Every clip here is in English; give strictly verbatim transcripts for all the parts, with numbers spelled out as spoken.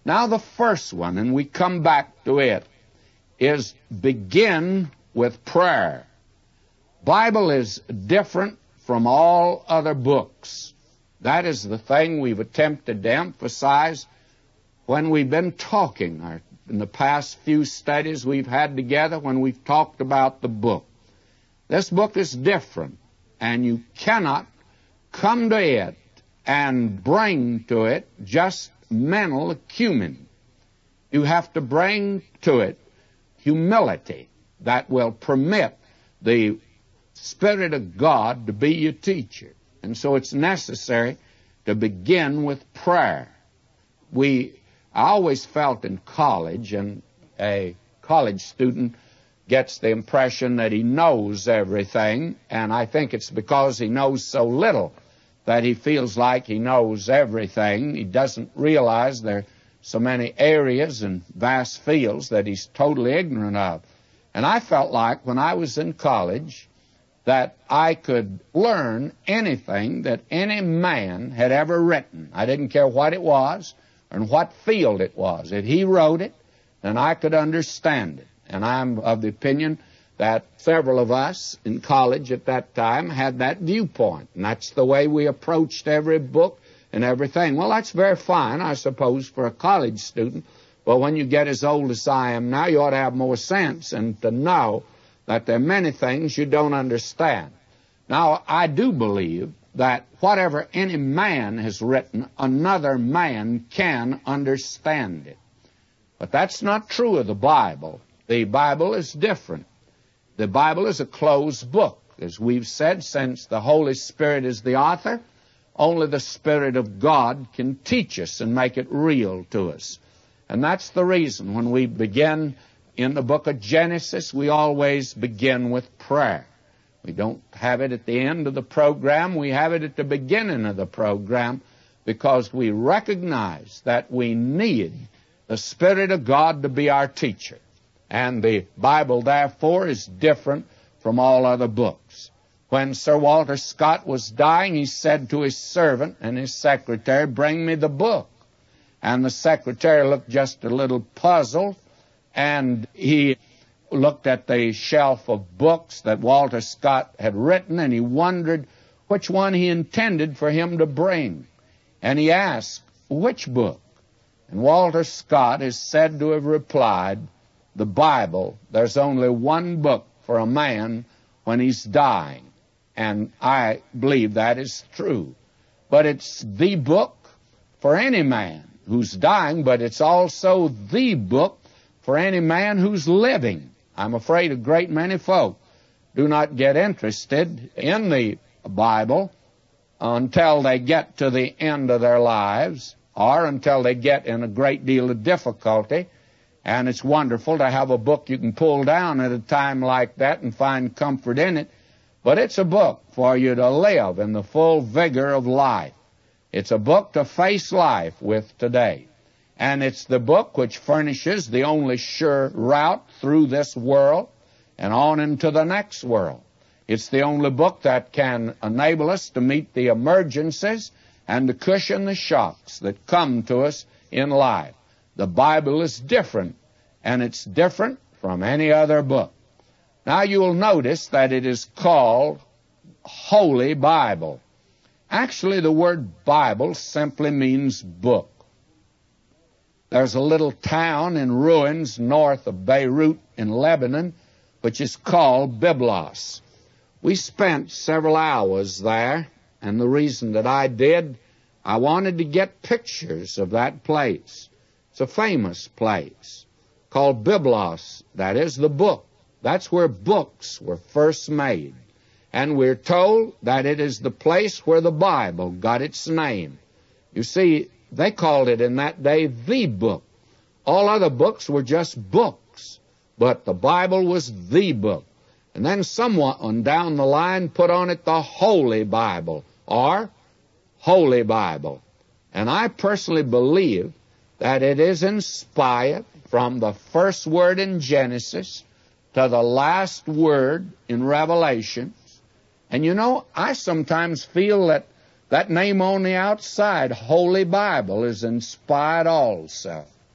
Now the first one, and we come back to it, is begin with prayer. Bible is different from all other books. That is the thing we've attempted to emphasize when we've been talking, or in the past few studies we've had together when we've talked about the book. This book is different, and you cannot come to it and bring to it just mental acumen. You have to bring to it humility that will permit the Spirit of God to be your teacher. And so it's necessary to begin with prayer. We, I always felt in college, and a college student gets the impression that he knows everything, and I think it's because he knows so little that he feels like he knows everything. He doesn't realize there are so many areas and vast fields that he's totally ignorant of. And I felt like when I was in college that I could learn anything that any man had ever written. I didn't care what it was and what field it was. If he wrote it, then I could understand it. And I'm of the opinion that several of us in college at that time had that viewpoint. And that's the way we approached every book and everything. Well, that's very fine, I suppose, for a college student. But when you get as old as I am now, you ought to have more sense and to know that there are many things you don't understand. Now, I do believe that whatever any man has written, another man can understand it. But that's not true of the Bible. The Bible is different. The Bible is a closed book. As we've said, since the Holy Spirit is the author, only the Spirit of God can teach us and make it real to us. And that's the reason when we begin in the book of Genesis, we always begin with prayer. We don't have it at the end of the program. We have it at the beginning of the program because we recognize that we need the Spirit of God to be our teacher. And the Bible, therefore, is different from all other books. When Sir Walter Scott was dying, he said to his servant and his secretary, "Bring me the book." And the secretary looked just a little puzzled, and he looked at the shelf of books that Walter Scott had written, and he wondered which one he intended for him to bring. And he asked, "Which book?" And Walter Scott is said to have replied, "The Bible. There's only one book for a man when he's dying." And I believe that is true. But it's the book for any man who's dying, but it's also the book for any man who's living. I'm afraid a great many folk do not get interested in the Bible until they get to the end of their lives or until they get in a great deal of difficulty. And it's wonderful to have a book you can pull down at a time like that and find comfort in it. But it's a book for you to live in the full vigor of life. It's a book to face life with today. And it's the book which furnishes the only sure route through this world and on into the next world. It's the only book that can enable us to meet the emergencies and to cushion the shocks that come to us in life. The Bible is different, and it's different from any other book. Now you'll notice that it is called Holy Bible. Actually, the word Bible simply means book. There's a little town in ruins north of Beirut in Lebanon, which is called Byblos. We spent several hours there, and the reason that I did, I wanted to get pictures of that place. It's a famous place called Byblos. That is the book. That's where books were first made. And we're told that it is the place where the Bible got its name. You see, they called it in that day the book. All other books were just books, but the Bible was the book. And then someone down the line put on it the Holy Bible, or Holy Bible. And I personally believe that it is inspired from the first word in Genesis to the last word in Revelation. And you know, I sometimes feel that that name on the outside, Holy Bible, is inspired also.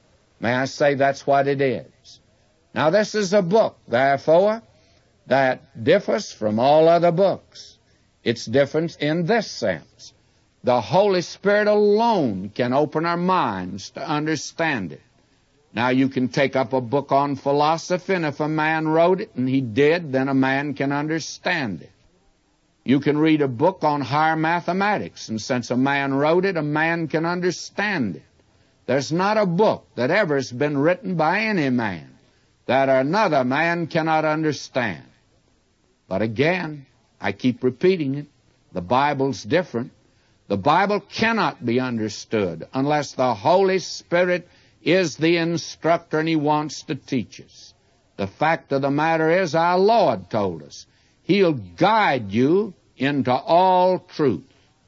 May I say that's what it is? Now this is a book, therefore, that differs from all other books. It's different in this sense. The Holy Spirit alone can open our minds to understand it. Now you can take up a book on philosophy, and if a man wrote it, and he did, then a man can understand it. You can read a book on higher mathematics, and since a man wrote it, a man can understand it. There's not a book that ever has been written by any man that another man cannot understand. But again, I keep repeating it, the Bible's different. The Bible cannot be understood unless the Holy Spirit is the instructor and He wants to teach us. The fact of the matter is, our Lord told us, He'll guide you into all truth.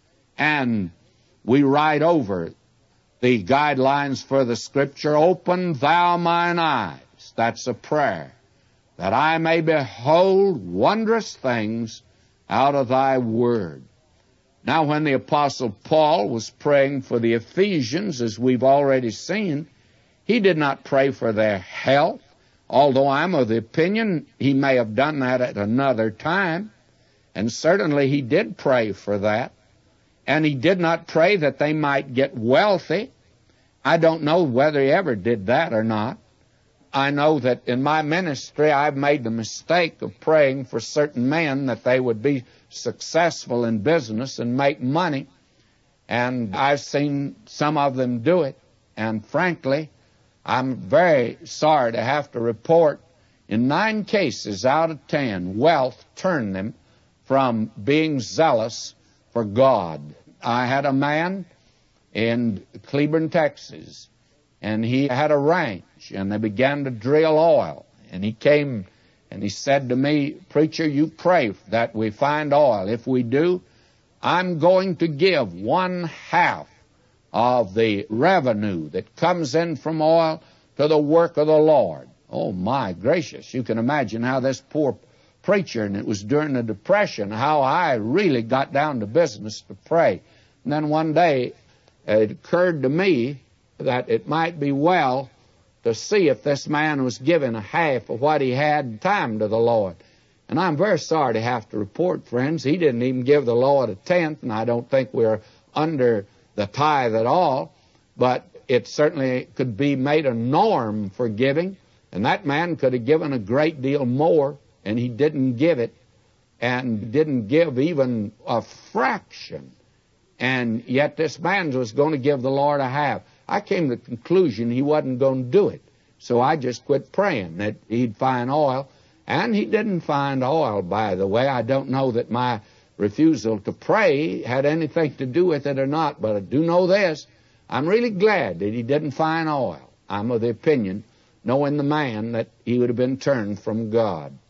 And we write over the guidelines for the Scripture, open thou mine eyes. That's a prayer. That I may behold wondrous things out of thy word. Now, when the Apostle Paul was praying for the Ephesians, as we've already seen, he did not pray for their health, although I'm of the opinion he may have done that at another time, and certainly he did pray for that. And he did not pray that they might get wealthy. I don't know whether he ever did that or not. I know that in my ministry I've made the mistake of praying for certain men that they would be successful in business and make money. And I've seen some of them do it. And frankly, I'm very sorry to have to report in nine cases out of ten, wealth turned them from being zealous for God. I had a man in Cleburne, Texas, and he had a ranch, and they began to drill oil. And he came and he said to me, "Preacher, you pray that we find oil. If we do, I'm going to give one half of the revenue that comes in from oil to the work of the Lord." Oh, my gracious. You can imagine how this poor preacher, and it was during the Depression, how I really got down to business to pray. And then one day it occurred to me that it might be well to see if this man was giving a half of what he had time to the Lord. And I'm very sorry to have to report, friends, he didn't even give the Lord a tenth, and I don't think we're under the tithe at all, but it certainly could be made a norm for giving, and that man could have given a great deal more, and he didn't give it, and didn't give even a fraction. And yet this man was going to give the Lord a half. I came to the conclusion he wasn't going to do it. So I just quit praying that he'd find oil. And he didn't find oil, by the way. I don't know that my refusal to pray had anything to do with it or not, but I do know this. I'm really glad that he didn't find oil. I'm of the opinion, knowing the man, that he would have been turned from God.